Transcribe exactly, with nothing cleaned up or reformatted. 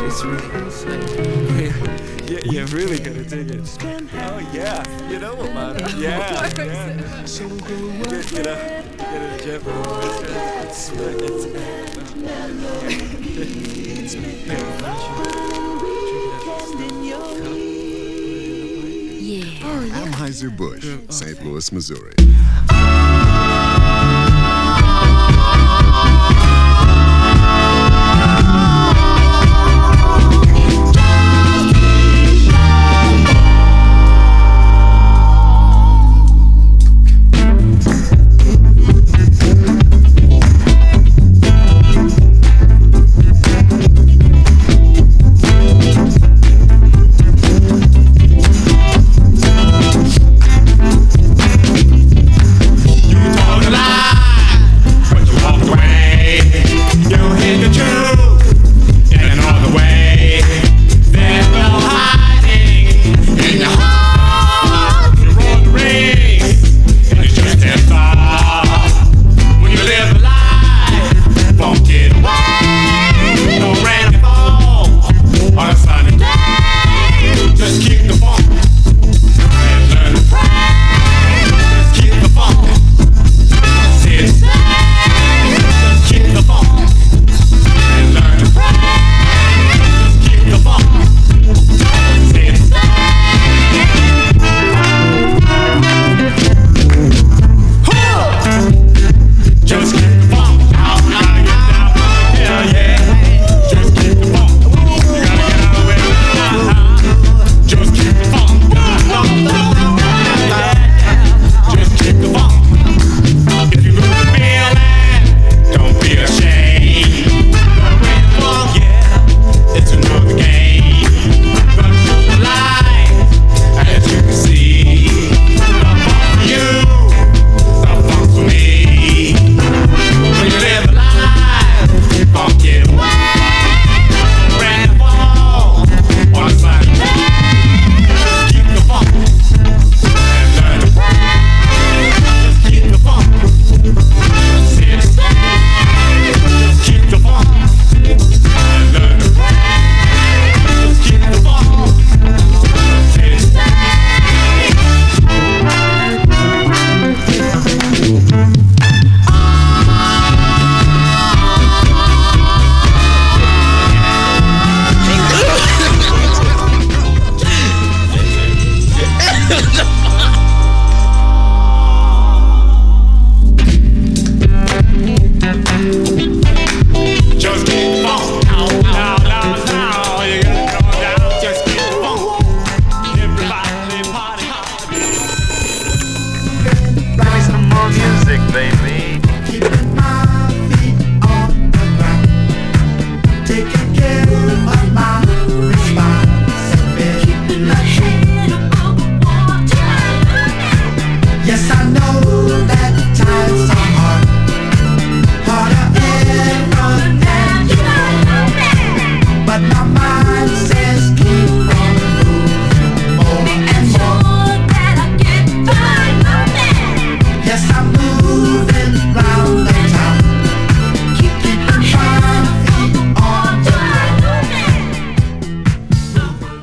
it's really insane. Yeah, you're really gonna dig it. Oh yeah, you know about it. Yeah, yeah. So get, get a get a jet for it's it's Yeah. Anheuser-Busch, Saint Louis, Missouri. Yes, I know that times are hard.